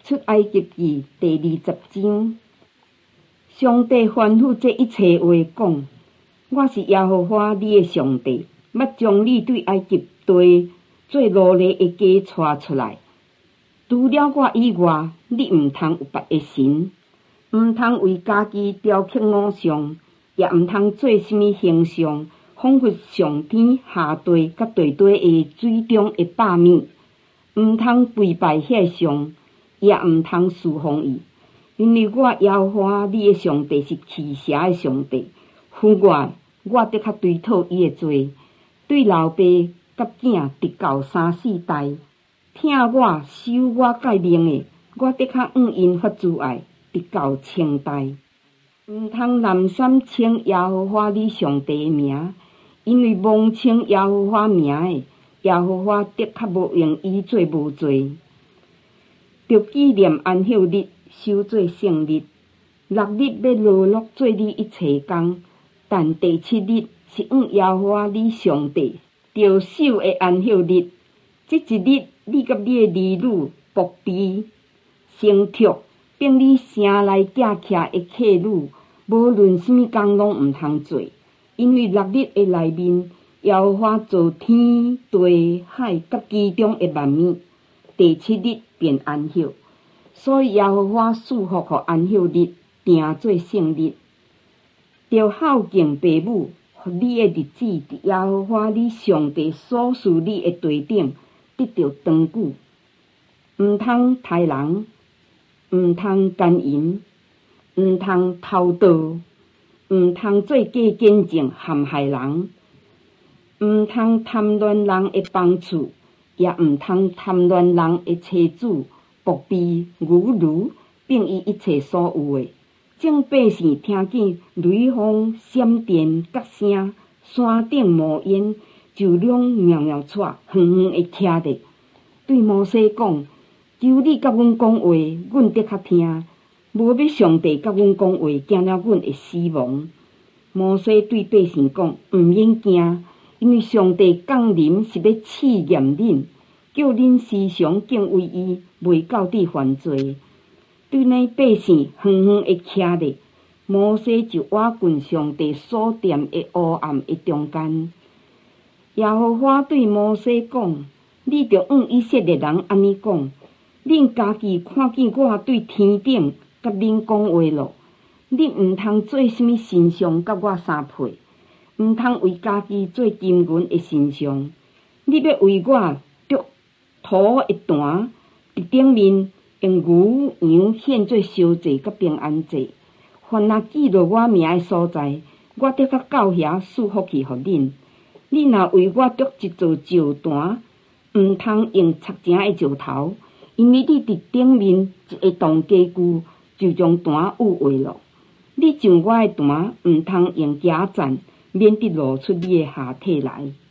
出埃及记第20章，上帝吩咐这一切话讲：我是耶和华你的上帝，要将你对埃及地做奴隶的家带出来。除了我以外，你毋通有别的神，毋通为家己雕刻偶像，也毋通做什么形象，仿佛上天下地甲地底的水中的百物，毋通跪拜遐像，也毋通侍奉伊。因为我耶和华你的上帝是奇邪的上帝，父外，我得较追讨伊的罪，对老爸甲囝直到3、4代。听我守我诫命的，我得较向因发慈爱，直到千代。毋通滥觞称耶和华你上帝的名，因为妄称耶和华名的，耶和华得较无用伊做无罪。着纪念安息日，守做圣日。6日要落落做你一切工，但第7日是耶和华你上帝着守的安息日。这一日，你甲你的儿女、仆婢、牲畜，并你城内寄徛的客旅，无论什么工拢毋通做，因为6日的内面，耶和华造天地海甲其中的万物，第7日便安息。所以耶和华赐福予安息日，定做圣日。着孝敬父母，予你的日子伫耶和华你上帝所赐你的地顶得到长久。毋通杀人，毋通奸淫，毋通偷盗，毋通做假见证陷害人，毋通贪恋人的房厝，也毋通贪恋人的妻子、仆婢、牛驴，并伊一切所有的。众百姓听见雷轰、闪电、角声，山顶冒烟，就拢喵喵喘，远远的徛咧，对摩西讲：求你甲阮讲话，阮得较听；无要上帝甲阮讲话，惊了阮会死亡。摩西对百姓讲：毋免惊，因为上帝降临是要试验恁，叫恁时常敬畏伊，袂到底犯罪。对那百姓远远的徛咧，摩西就挖进上帝所点的黑暗的中间。耶和华对摩西讲：你着向以色列人安尼讲，恁家己看见我对天顶甲恁讲话咯。恁毋通做什么神像甲我相配，毋通为家己做金银的神像。你要为我筑土的坛，伫顶面用牛羊献做烧祭甲平安祭。凡若记录我名的所在，我得较到遐赐福气互恁。你若为我筑一座石坛，毋通用插正的石头，因为你伫顶面一个洞加固，就将坛污秽了。你上我的坛，毋通用假钻，免得露出你的下体来。